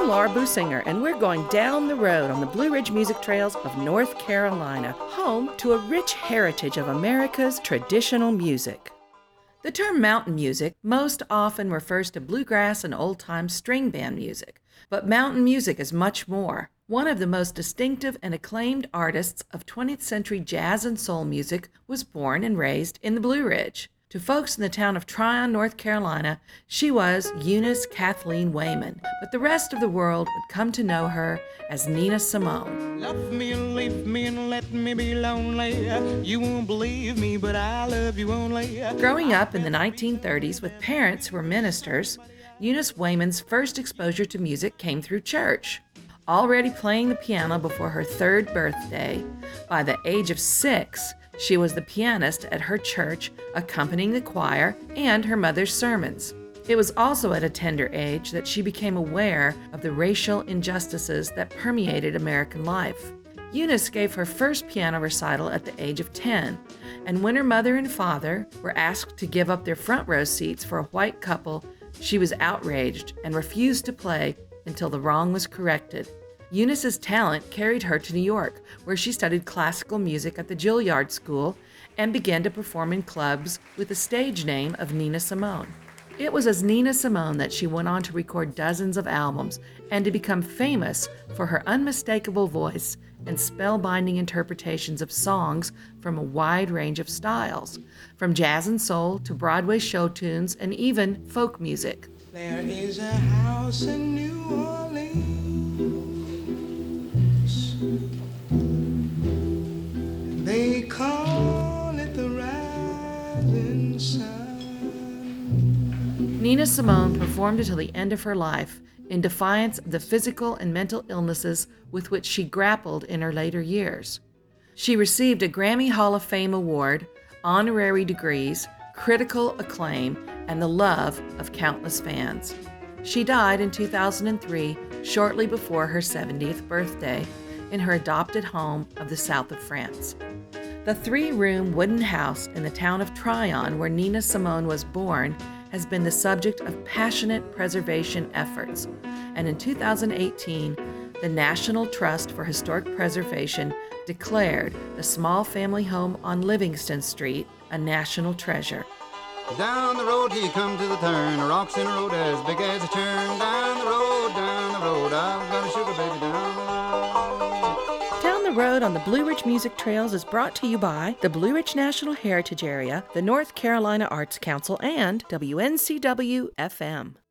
Laura Businger, and we're going down the road on the Blue Ridge Music Trails of North Carolina, home to a rich heritage of America's traditional music. The term mountain music most often refers to bluegrass and old-time string band music, but mountain music is much more. One of the most distinctive and acclaimed artists of 20th century jazz and soul music was born and raised in the Blue Ridge. To folks in the town of Tryon, North Carolina, she was Eunice Kathleen Wayman, but the rest of the world would come to know her as Nina Simone. Love me and leave me and let me be lonely. You won't believe me, but I love you only. Growing up in the 1930s with parents who were ministers, Eunice Wayman's first exposure to music came through church. Already playing the piano before her 3rd birthday, by the age of 6, she was the pianist at her church, accompanying the choir and her mother's sermons. It was also at a tender age that she became aware of the racial injustices that permeated American life. Eunice gave her first piano recital at the age of 10, and when her mother and father were asked to give up their front row seats for a white couple, she was outraged and refused to play until the wrong was corrected. Eunice's talent carried her to New York, where she studied classical music at the Juilliard School and began to perform in clubs with the stage name of Nina Simone. It was as Nina Simone that she went on to record dozens of albums and to become famous for her unmistakable voice and spellbinding interpretations of songs from a wide range of styles, from jazz and soul to Broadway show tunes and even folk music. There is a house in New Orleans. They call it the rising sun. Nina Simone performed until the end of her life in defiance of the physical and mental illnesses with which she grappled in her later years. She received a Grammy Hall of Fame award, honorary degrees, critical acclaim, and the love of countless fans. She died in 2003, shortly before her 70th birthday, in her adopted home of the south of France. The 3-room wooden house in the town of Tryon, where Nina Simone was born, has been the subject of passionate preservation efforts. And in 2018, the National Trust for Historic Preservation declared the small family home on Livingston Street a national treasure. Down the road till you come to the turn, a rocks in a road as big as a churn. Down the road, I've got a sugar baby down the road. Down the Road on the Blue Ridge Music Trails is brought to you by the Blue Ridge National Heritage Area, the North Carolina Arts Council, and WNCW-FM.